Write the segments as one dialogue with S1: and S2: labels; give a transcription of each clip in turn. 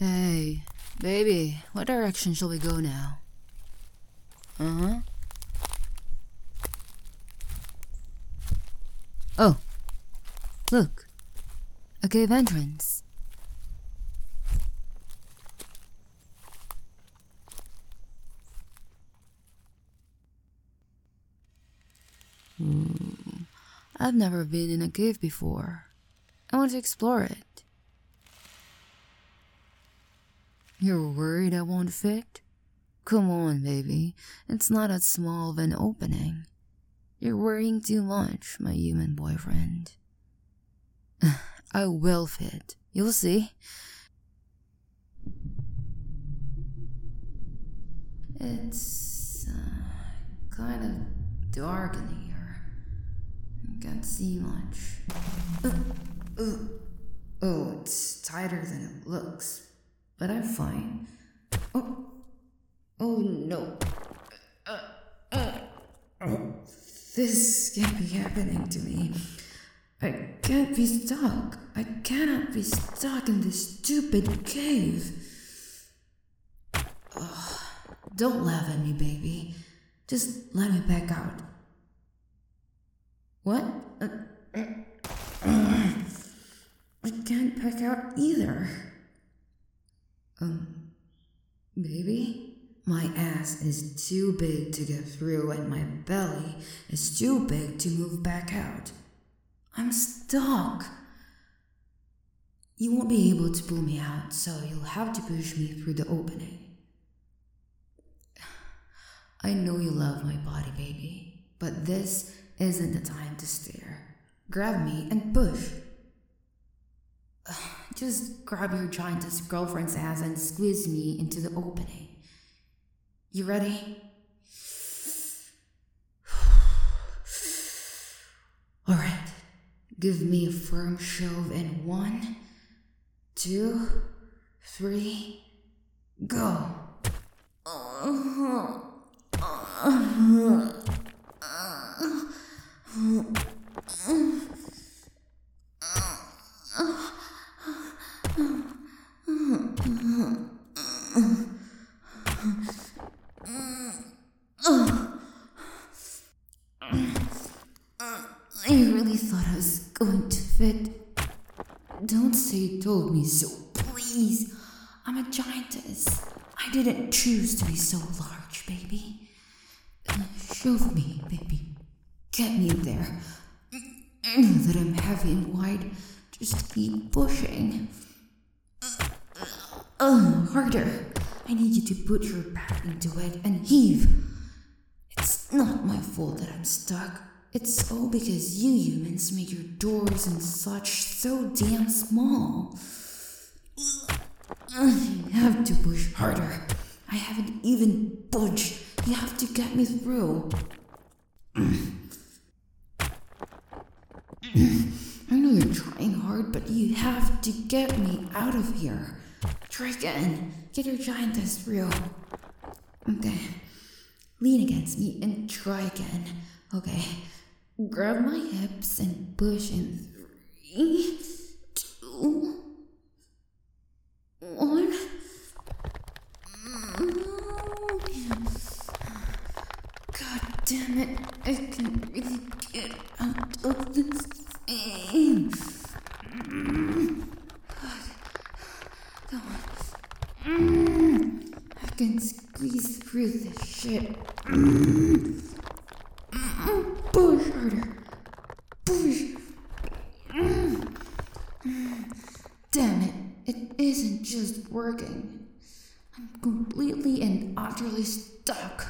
S1: Hey, baby, what direction shall we go now? Oh, look, a cave entrance. I've never been in a cave before. I want to explore it. You're worried I won't fit? Come on, baby. It's not that small of an opening. You're worrying too much, my human boyfriend. I will fit. You'll see. It's kind of dark in here. I can't see much. Oh, it's tighter than it looks. But I'm fine. Oh no. This can't be happening to me. I can't be stuck. I cannot be stuck in this stupid cave. Don't laugh at me, baby. Just let me back out. What? I can't back out either. Baby? My ass is too big to get through and my belly is too big to move back out. I'm stuck. You won't be able to pull me out, so you'll have to push me through the opening. I know you love my body, baby, but this isn't the time to stare. Grab me and push. Just grab your giantess girlfriend's ass and squeeze me into the opening. You ready? Alright, give me a firm shove in 1, 2, 3, go. I really thought I was going to fit. Don't say you told me so, please. I'm a giantess. I didn't choose to be so large, baby. Shove me, baby. Get me there. Now that I'm heavy and wide, just keep pushing. Harder. I need you to put your back into it and heave. It's not my fault that I'm stuck. It's all because you humans make your doors and such so damn small. You have to push harder. I haven't even budged. You have to get me through. I know you're trying hard, but you have to get me out of here. Try again. Get your giantess through. Okay. Lean against me and try again. Okay. Grab my hips and push in 3, 2, 1. God damn it. I can really get out of this thing. Come on. I can squeeze through this shit. Push harder. Push. Damn it. It isn't just working. I'm completely and utterly stuck.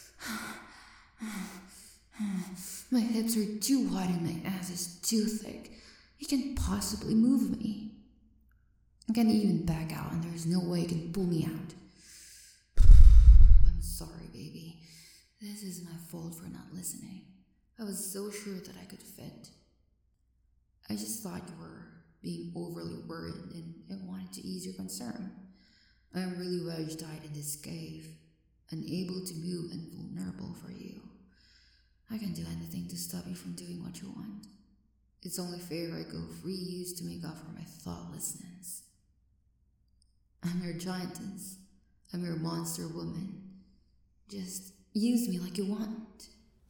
S1: My hips are too wide and my ass is too thick. You can't possibly move me. I can't even back out and there's no way you can pull me out. I'm sorry, baby. This is my fault for not listening. I was so sure that I could fit. I just thought you were being overly worried and I wanted to ease your concern. I am really wedged tight in this cave, unable to move and vulnerable for you. I can do anything to stop you from doing what you want. It's only fair I go free use to make up for my thoughtlessness. I'm your giantess. I'm your monster woman. Just use me like you want.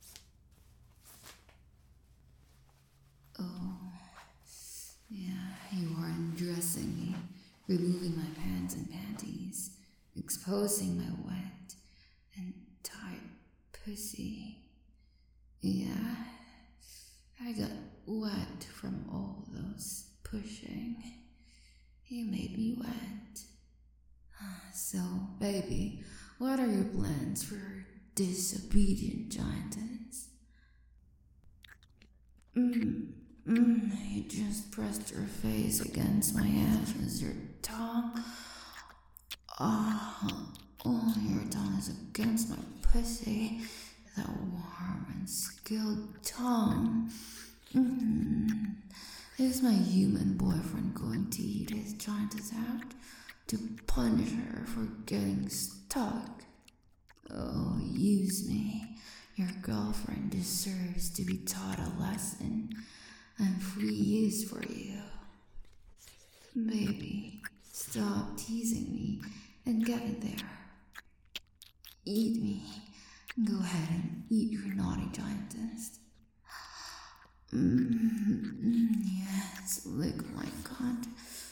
S1: Oh, yeah, you are undressing me, removing my pants and panties, exposing my wet and tight pussy. Yeah, I got wet from all those pushing. You made me wet. So, baby, what are your plans for disobedient giantess? You just pressed your face against my ass with your tongue. Your tongue is against my pussy. That warm and skilled tongue. Is my human boyfriend going to eat his giantess out to punish her for getting stuck? Oh, use me. Your girlfriend deserves to be taught a lesson. I'm free use for you. Baby, stop teasing me and get in there. Eat me. Go ahead and eat your naughty giantess. Yes, lick my cunt.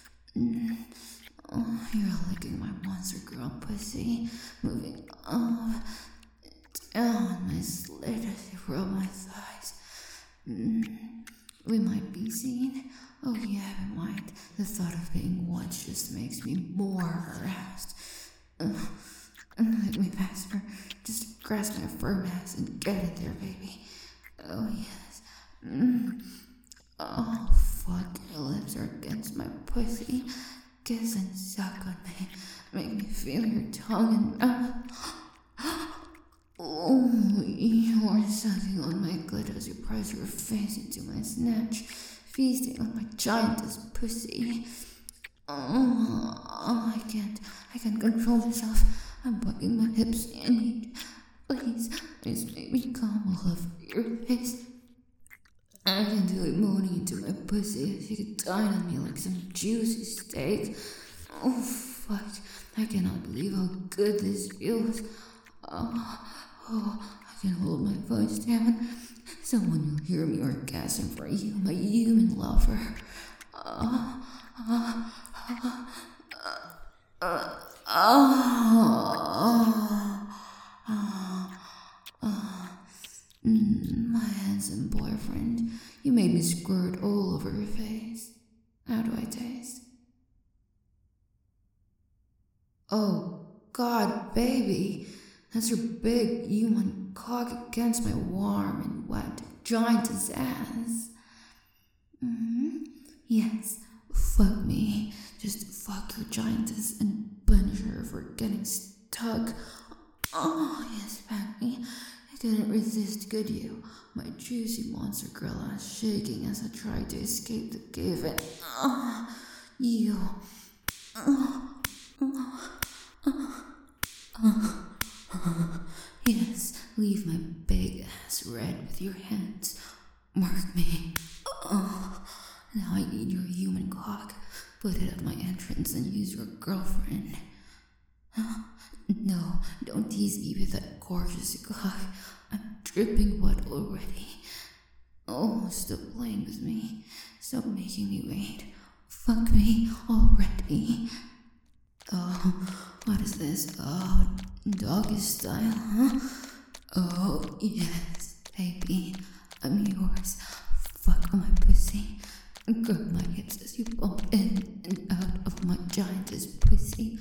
S1: You're licking my monster girl pussy, moving up, down my slit as you rub my thighs. We might be seen. Oh yeah, we might. The thought of being watched just makes me more harassed. Let me faster. Just grasp my firm ass and get it there, baby. Oh yes. Oh fuck, your lips are against my pussy. Kiss and suck on me. Make me feel your tongue and mouth. Oh, you are sucking on my clit as you press your face into my snatch, feasting on my giantess pussy. Oh, I can't control myself. I'm bucking my hips in. Please make me come. I'll love your face. I can feel it moaning into my pussy as you could dine on me like some juicy steak. Oh, fuck. I cannot believe how good this feels. I can hold my voice down. Someone will hear me orgasm for you, my human lover. My handsome boyfriend, you made me squirt all over your face. How do I taste? Oh, God, baby. That's your big human cock against my warm and wet giantess ass. Yes, fuck me. Just fuck your giantess and punish her for getting stuck. Oh, yes, fuck me. I couldn't resist, could you? My juicy monster girl ass shaking as I tried to escape the cave-in. You. Yes, leave my big ass red with your hands. Mark me. Now I need your human cock. Put it at my entrance and use your girlfriend. No, don't tease me with that gorgeous cock. I'm dripping wet already. Oh, stop playing with me. Stop making me wait. Fuck me already. Oh, what is this? Oh, doggy style, huh? Oh, yes, baby, I'm yours. Fuck my pussy. Grab my hips as you bump in and out of my giantess pussy.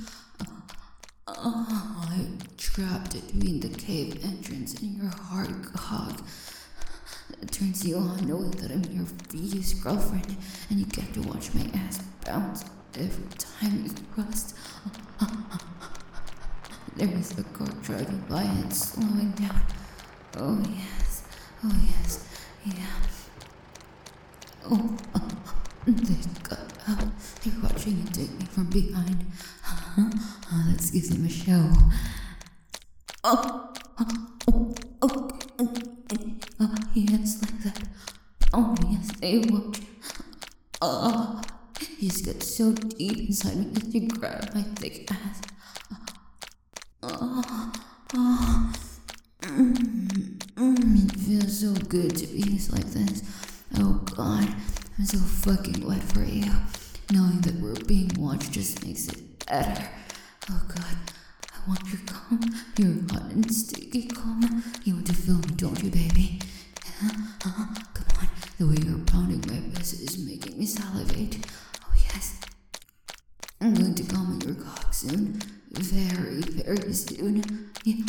S1: I'm trapped between the cave entrance and your hard cock. It turns you on knowing that I'm your vicious girlfriend and you get to watch my ass bounce every time you thrust. There is a car driving by and slowing down. Oh yes, yeah. They got out. They're watching you take me from behind. Let's give them a show. Yes, like that. Oh yes, they will. He's got so deep inside me that you grab my thick ass. It feels so good to be like this. Oh God, I'm so fucking wet for you. Knowing that we're being watched just makes it better. Oh God, I want your cum, your hot and sticky cum. You want to feel me, don't you, baby? Come on, the way you're pounding my pussy is making me salivate. Oh yes, I'm going to come in your cock soon. Very, very soon. Yeah.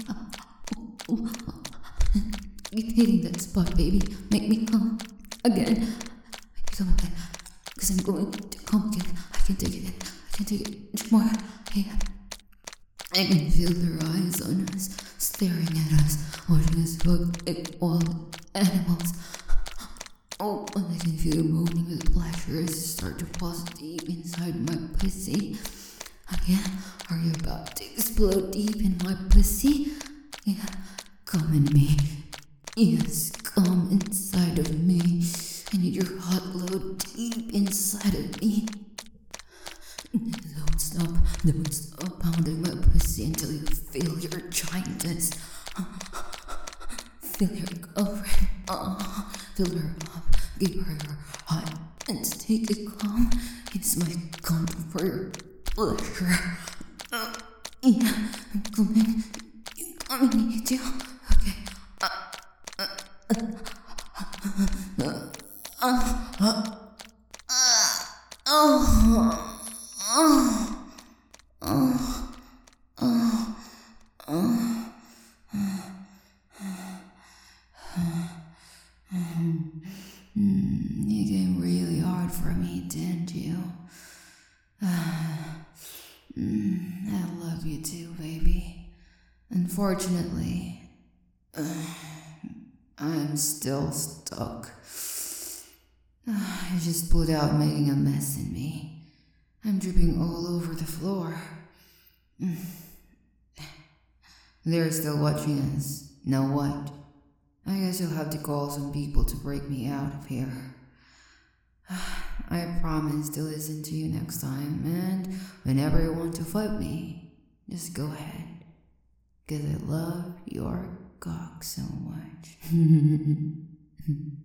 S1: Keep hitting that spot, baby. Make me come again. Make me come again. Because I'm going to come again. I can take it in. I can take it much more. Yeah. I can feel their eyes on us, staring at us, watching us fuck like wild animals. Oh, and I can feel you moaning with pleasure as you start to pulse deep inside my pussy. Yeah, are you about to explode deep in my pussy? Yeah, come in me. Yes, come inside of me. I need your hot load deep inside of me. Don't stop pounding my pussy until you feel your giantess. Feel your girlfriend. Fill her up. Give her your hot and sticky cum. It's my cum for your pleasure. Yeah, I'm coming. I need you. Okay. You came really hard for me, didn't you? I love you too, baby. Unfortunately, I'm still stuck. I just pulled out, making a mess in me. I'm dripping all over the floor. They're still watching us. Know what? I guess you'll have to call some people to break me out of here. I promise to listen to you next time, and whenever you want to fight me, just go ahead. 'Cause I love your cock so much.